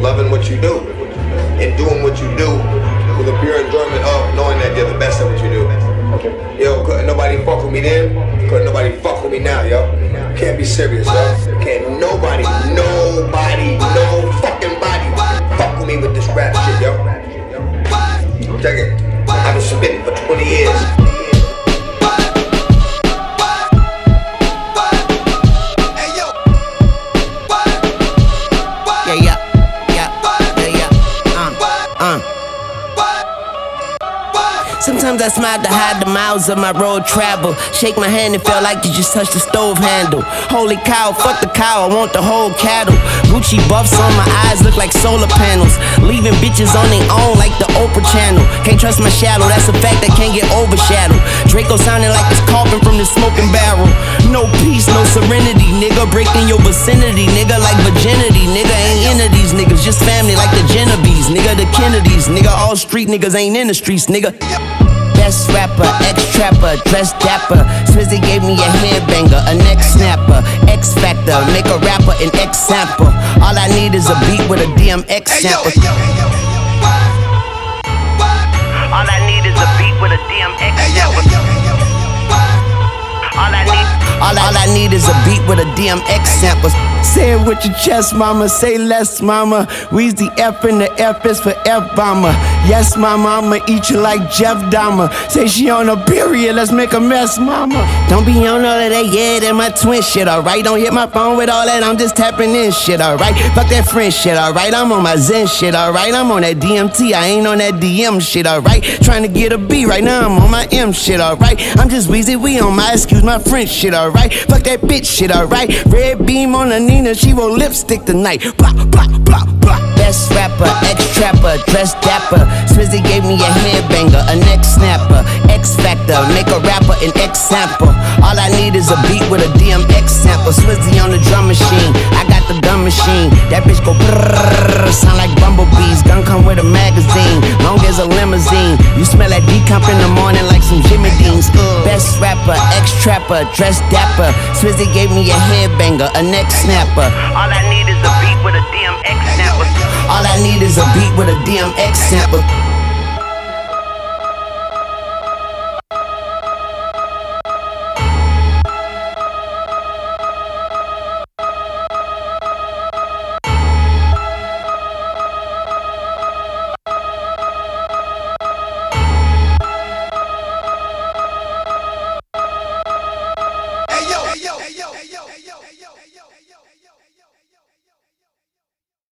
loving what you do and doing what you do with a pure enjoyment of knowing that you're the best at what you do. Yo, couldn't nobody fuck with me then, couldn't nobody fuck with me now, yo. Can't be serious, yo. Can't nobody, no fucking body fuck with me with this rap shit, yo. Check it. I've been submitting for 20 years. Sometimes I smile to hide the miles of my road travel. Shake my hand, it felt like you just touched the stove handle. Holy cow, fuck the cow, I want the whole cattle. Gucci buffs on my eyes look like solar panels. Leaving bitches on their own like the Oprah channel. Can't trust my shadow, that's a fact that can't get overshadowed. Draco sounding like it's coughing from the smoking barrel. No peace, no serenity, nigga. Breaking your vicinity, nigga, like virginity. Nigga ain't into these niggas, just family like the Genovese. Nigga, the Kennedys, nigga, all street niggas ain't in the streets, nigga. Best rapper, ex-trapper, dressed dapper. Swizzy gave me a headbanger, a neck snapper. X-Factor, make a rapper an X-sample. All I need is a beat with a DMX sample. All I need is a beat with a DMX sample. All I need is a beat with a DMX sample. Say it with your chest, mama, say less, mama. We's the F and the F is for F-bomber. Yes, mama, I'ma eat you like Jeff Dahmer. Say she on a period, let's make a mess, mama. Don't be on all of that, yeah, that my twin shit, alright. Don't hit my phone with all that, I'm just tapping in shit, alright. Fuck that friend shit, alright. I'm on my Zen shit, alright. I'm on that DMT, I ain't on that DM shit, alright. Trying to get a B, right now I'm on my M shit, alright. I'm just Weezy, we on my excuse my French shit, alright. Fuck that bitch shit, alright. Red beam on the Nina, she roll lipstick tonight. Blah, blah, blah, blah. Best rapper, ex-trapper, dressed dapper. Swizzy gave me a headbanger, a neck snapper. X-Factor, make a rapper an X-sample. All I need is a beat with a DMX sample. Swizzy on the drum machine, I got the gun machine. That bitch go brrrr, sound like bumblebees. Gun come with a magazine, long as a limousine. You smell that decomp in the morning like some Jimmy Deans. Best rapper, ex-trapper, dressed dapper. Swizzy gave me a headbanger, a neck snapper. All I need is a beat with a DMX sample. All I need is a beat with a DMX sample.